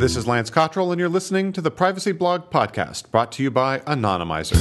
This is Lance Cottrell, and you're listening to the Privacy Blog Podcast, brought to you by Anonymizer.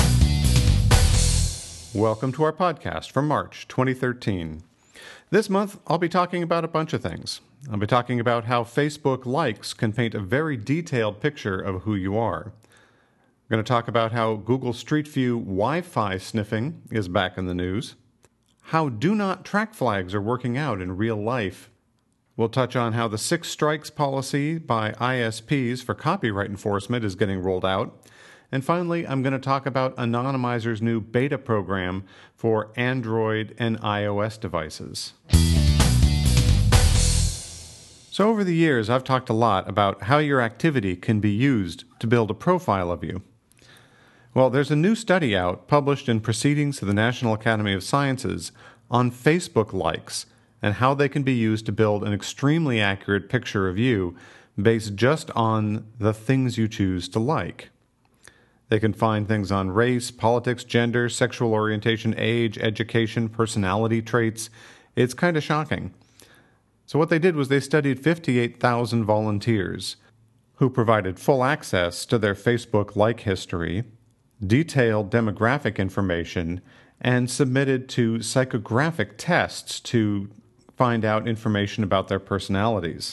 Welcome to our podcast for March 2013. This month, I'll be talking about a bunch of things. I'll be talking about how Facebook likes can paint a very detailed picture of who you are. I'm going to talk about how Google Street View Wi-Fi sniffing is back in the news, how do not track flags are working out in real life. We'll touch on how the 6 strikes policy by ISPs for copyright enforcement is getting rolled out. And finally, I'm going to talk about Anonymizer's new beta program for Android and iOS devices. So over the years, I've talked a lot about how your activity can be used to build a profile of you. Well, there's a new study out published in Proceedings of the National Academy of Sciences on Facebook likes and how they can be used to build an extremely accurate picture of you based just on the things you choose to like. They can find things on race, politics, gender, sexual orientation, age, education, personality traits. It's kind of shocking. So what they did was they studied 58,000 volunteers who provided full access to their Facebook like history, detailed demographic information, and submitted to psychographic tests to find out information about their personalities.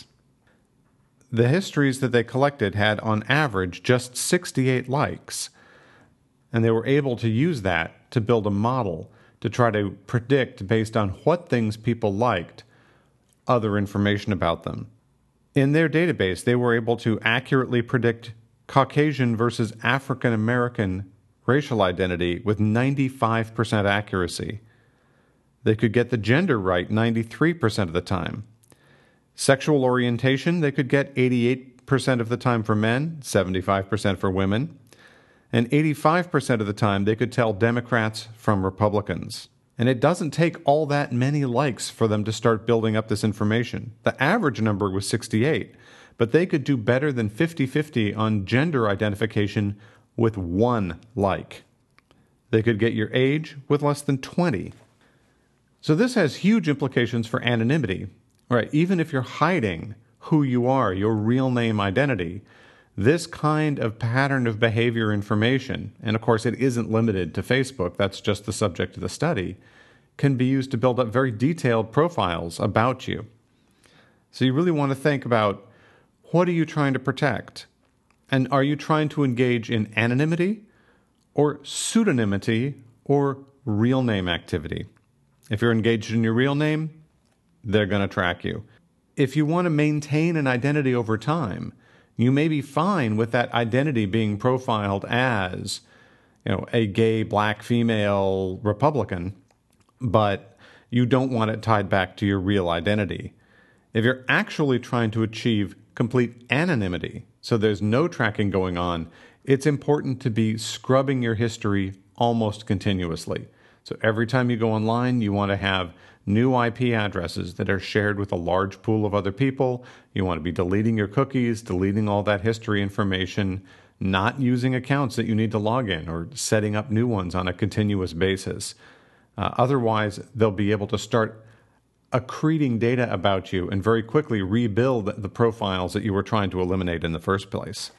The histories that they collected had, on average, just 68 likes, and they were able to use that to build a model to try to predict, based on what things people liked, other information about them. In their database, they were able to accurately predict Caucasian versus African American racial identity with 95% accuracy. They could get the gender right 93% of the time. Sexual orientation, they could get 88% of the time for men, 75% for women. And 85% of the time, they could tell Democrats from Republicans. And it doesn't take all that many likes for them to start building up this information. The average number was 68, but they could do better than 50-50 on gender identification with 1 like. They could get your age with less than 20. So this has huge implications for anonymity. Right? Even if you're hiding who you are, your real name identity, this kind of pattern of behavior information, and of course it isn't limited to Facebook, that's just the subject of the study, can be used to build up very detailed profiles about you. So you really want to think about, what are you trying to protect? And are you trying to engage in anonymity or pseudonymity or real name activity? If you're engaged in your real name, they're going to track you. If you want to maintain an identity over time, you may be fine with that identity being profiled as, a gay black female Republican, but you don't want it tied back to your real identity. If you're actually trying to achieve complete anonymity, so there's no tracking going on, it's important to be scrubbing your history almost continuously. So every time you go online, you want to have new IP addresses that are shared with a large pool of other people. You want to be deleting your cookies, deleting all that history information, not using accounts that you need to log in, or setting up new ones on a continuous basis. Otherwise, they'll be able to start accreting data about you and very quickly rebuild the profiles that you were trying to eliminate in the first place.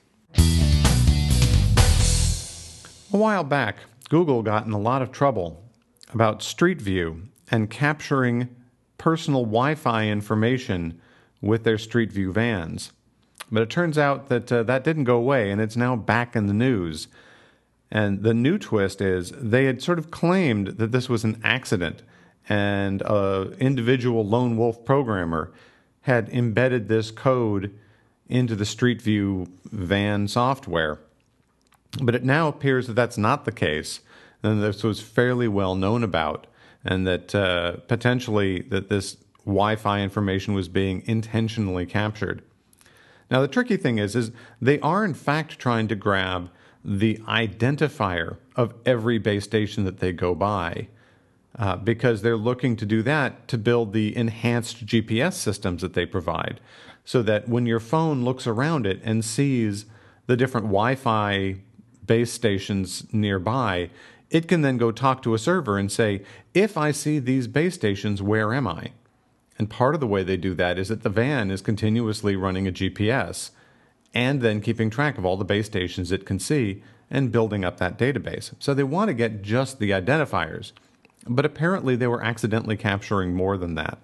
A while back, Google got in a lot of trouble about Street View and capturing personal Wi-Fi information with their Street View vans. But it turns out that that didn't go away, and it's now back in the news. And the new twist is they had sort of claimed that this was an accident, and an individual lone wolf programmer had embedded this code into the Street View van software. But it now appears that that's not the case, and this was fairly well known about, and that potentially that this Wi-Fi information was being intentionally captured. Now the tricky thing is they are in fact trying to grab the identifier of every base station that they go by, because they're looking to do that to build the enhanced GPS systems that they provide, so that when your phone looks around it and sees the different Wi-Fi base stations nearby, it can then go talk to a server and say, if I see these base stations, where am I? And part of the way they do that is that the van is continuously running a GPS, and then keeping track of all the base stations it can see and building up that database. So they want to get just the identifiers, but apparently they were accidentally capturing more than that.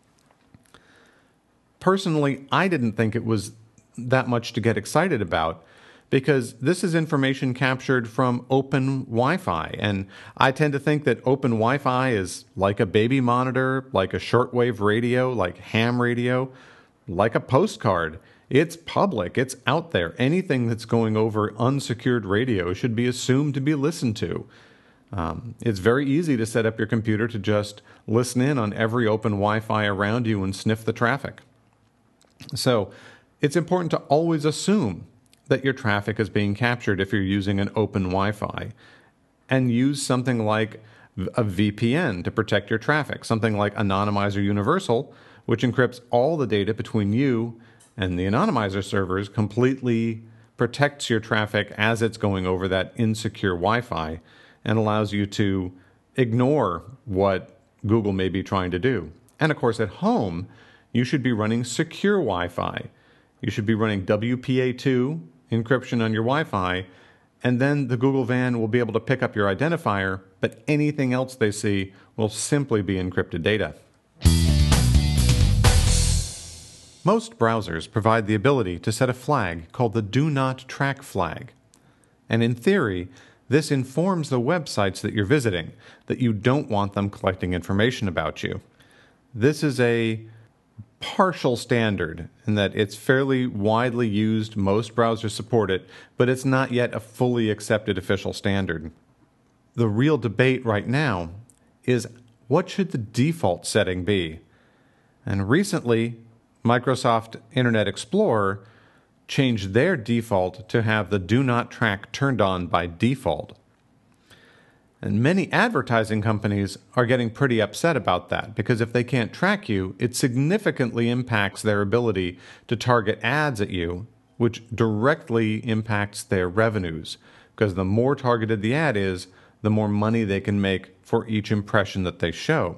Personally, I didn't think it was that much to get excited about, because this is information captured from open Wi-Fi, and I tend to think that open Wi-Fi is like a baby monitor, like a shortwave radio, like ham radio, like a postcard. It's public, it's out there. Anything that's going over unsecured radio should be assumed to be listened to. It's very easy to set up your computer to just listen in on every open Wi-Fi around you and sniff the traffic. So it's important to always assume that your traffic is being captured if you're using an open Wi-Fi, and use something like a VPN to protect your traffic, something like Anonymizer Universal, which encrypts all the data between you and the anonymizer servers, completely protects your traffic as it's going over that insecure Wi-Fi, and allows you to ignore what Google may be trying to do. And of course, at home, you should be running secure Wi-Fi. You should be running WPA2 encryption on your Wi-Fi, and then the Google van will be able to pick up your identifier, but anything else they see will simply be encrypted data. Most browsers provide the ability to set a flag called the Do Not Track flag. And in theory, this informs the websites that you're visiting that you don't want them collecting information about you. This is a partial standard in that it's fairly widely used. Most browsers support it, but it's not yet a fully accepted official standard. The real debate right now is, what should the default setting be? And recently, Microsoft Internet Explorer changed their default to have the Do Not Track turned on by default. And many advertising companies are getting pretty upset about that, because if they can't track you, it significantly impacts their ability to target ads at you, which directly impacts their revenues, because the more targeted the ad is, the more money they can make for each impression that they show.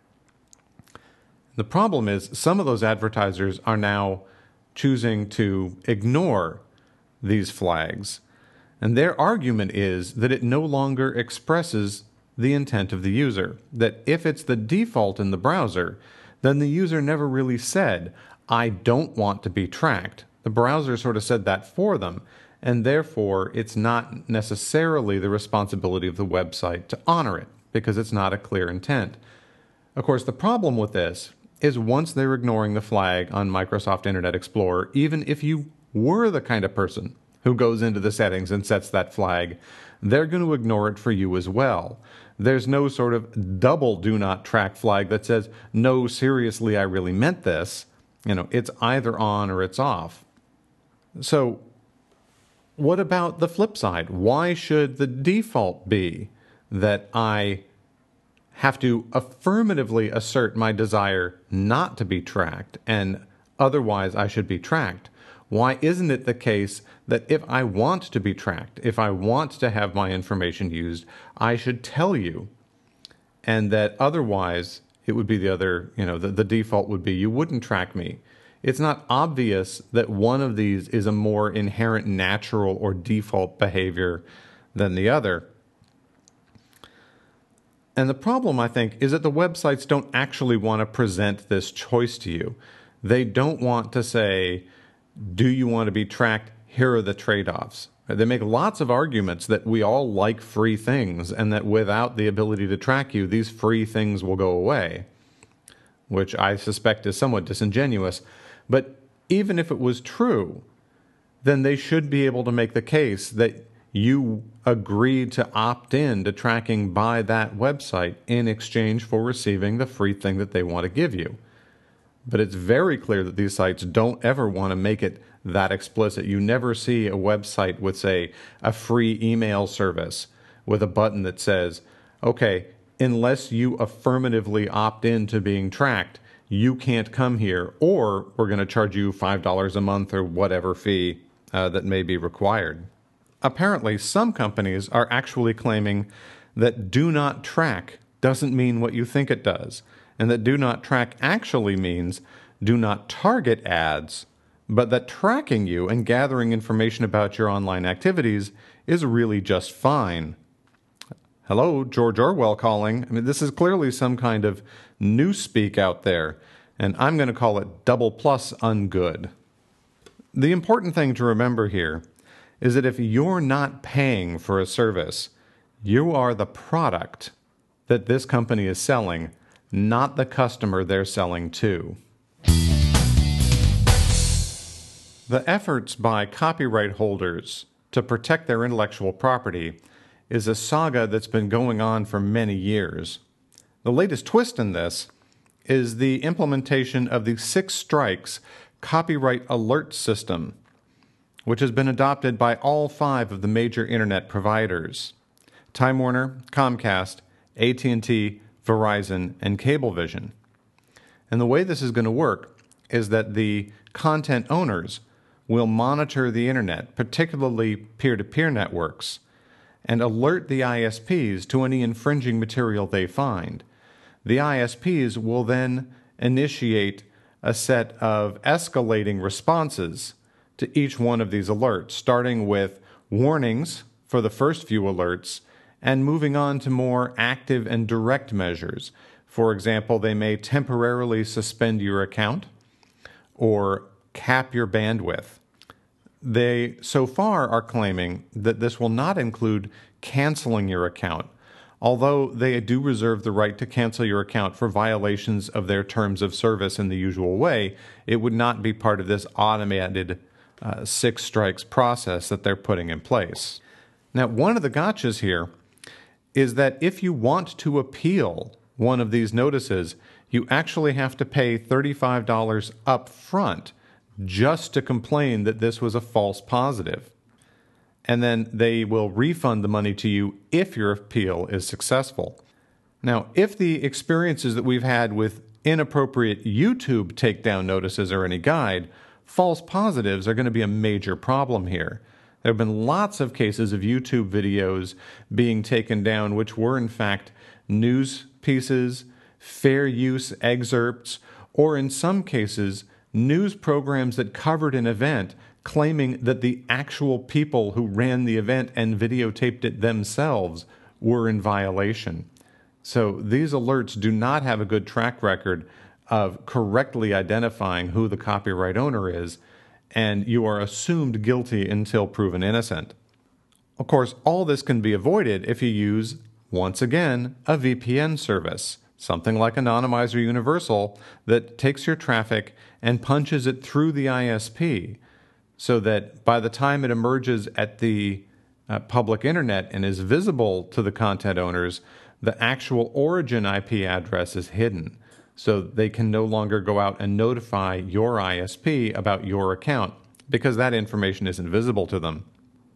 The problem is, some of those advertisers are now choosing to ignore these flags. And their argument is that it no longer expresses the intent of the user. That if it's the default in the browser, then the user never really said, I don't want to be tracked. The browser sort of said that for them, and therefore it's not necessarily the responsibility of the website to honor it, because it's not a clear intent. Of course, the problem with this is, once they're ignoring the flag on Microsoft Internet Explorer, even if you were the kind of person who goes into the settings and sets that flag, they're going to ignore it for you as well. There's no sort of double do not track flag that says, no, seriously, I really meant this. It's either on or it's off. So what about the flip side? Why should the default be that I have to affirmatively assert my desire not to be tracked, and otherwise I should be tracked? Why isn't it the case that if I want to be tracked, if I want to have my information used, I should tell you, and that otherwise it would be the default would be you wouldn't track me? It's not obvious that one of these is a more inherent natural or default behavior than the other. And the problem, I think, is that the websites don't actually want to present this choice to you. They don't want to say, do you want to be tracked? Here are the trade-offs. They make lots of arguments that we all like free things, and that without the ability to track you, these free things will go away, which I suspect is somewhat disingenuous. But even if it was true, then they should be able to make the case that you agreed to opt in to tracking by that website in exchange for receiving the free thing that they want to give you. But it's very clear that these sites don't ever want to make it that explicit. You never see a website with, say, a free email service with a button that says, okay, unless you affirmatively opt in to being tracked, you can't come here, or we're going to charge you $5 a month or whatever fee that may be required. Apparently, some companies are actually claiming that do not track doesn't mean what you think it does, and that do not track actually means do not target ads but that tracking you and gathering information about your online activities is really just fine. Hello, George Orwell calling. I mean, this is clearly some kind of newspeak out there, and I'm going to call it double plus ungood. The important thing to remember here is that if you're not paying for a service, you are the product that this company is selling, not the customer they're selling to. The efforts by copyright holders to protect their intellectual property is a saga that's been going on for many years. The latest twist in this is the implementation of the 6 strikes copyright alert system, which has been adopted by all 5 of the major internet providers: Time Warner, Comcast, AT&T, Verizon, and Cablevision. And the way this is going to work is that the content owners will monitor the internet, particularly peer-to-peer networks, and alert the ISPs to any infringing material they find. The ISPs will then initiate a set of escalating responses to each one of these alerts, starting with warnings for the first few alerts and moving on to more active and direct measures. For example, they may temporarily suspend your account or cap your bandwidth. They so far are claiming that this will not include canceling your account, although they do reserve the right to cancel your account for violations of their terms of service in the usual way. It would not be part of this automated 6 strikes process that they're putting in place. Now, one of the gotchas here is that if you want to appeal one of these notices, you actually have to pay $35 up front just to complain that this was a false positive. And then they will refund the money to you if your appeal is successful. Now, if the experiences that we've had with inappropriate YouTube takedown notices are any guide, false positives are going to be a major problem here. There have been lots of cases of YouTube videos being taken down which were in fact news pieces, fair use excerpts, or in some cases news programs that covered an event claiming that the actual people who ran the event and videotaped it themselves were in violation. So these alerts do not have a good track record of correctly identifying who the copyright owner is, and you are assumed guilty until proven innocent. Of course, all this can be avoided if you use, once again, a VPN service, something like Anonymizer Universal, that takes your traffic and punches it through the ISP, so that by the time it emerges at the public internet and is visible to the content owners, the actual origin IP address is hidden, so they can no longer go out and notify your ISP about your account, because that information isn't visible to them.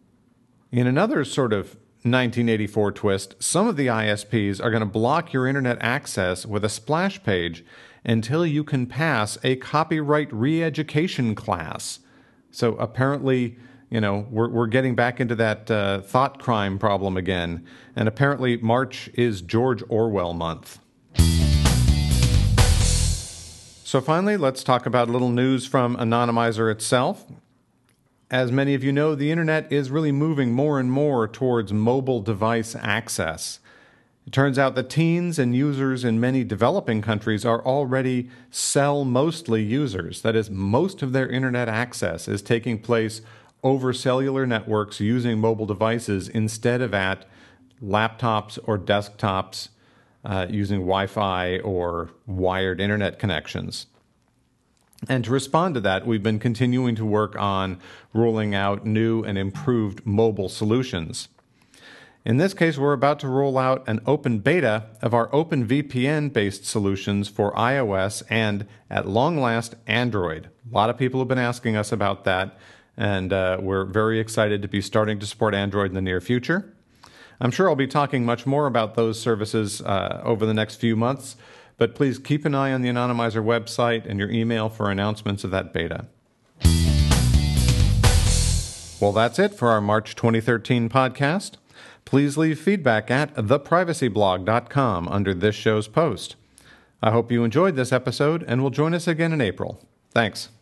In another sort of 1984 twist, some of the ISPs are going to block your internet access with a splash page until you can pass a copyright re-education class. So apparently, we're getting back into that thought crime problem again, and apparently March is George Orwell month. So finally, let's talk about a little news from Anonymizer itself. As many of you know, the internet is really moving more and more towards mobile device access. It turns out that teens and users in many developing countries are already cell-mostly users. That is, most of their internet access is taking place over cellular networks using mobile devices instead of at laptops or desktops using Wi-Fi or wired internet connections. And to respond to that, we've been continuing to work on rolling out new and improved mobile solutions. In this case, we're about to roll out an open beta of our OpenVPN-based solutions for iOS and, at long last, Android. A lot of people have been asking us about that, and we're very excited to be starting to support Android in the near future. I'm sure I'll be talking much more about those services over the next few months, but please keep an eye on the Anonymizer website and your email for announcements of that beta. Well, that's it for our March 2013 podcast. Please leave feedback at theprivacyblog.com under this show's post. I hope you enjoyed this episode and will join us again in April. Thanks.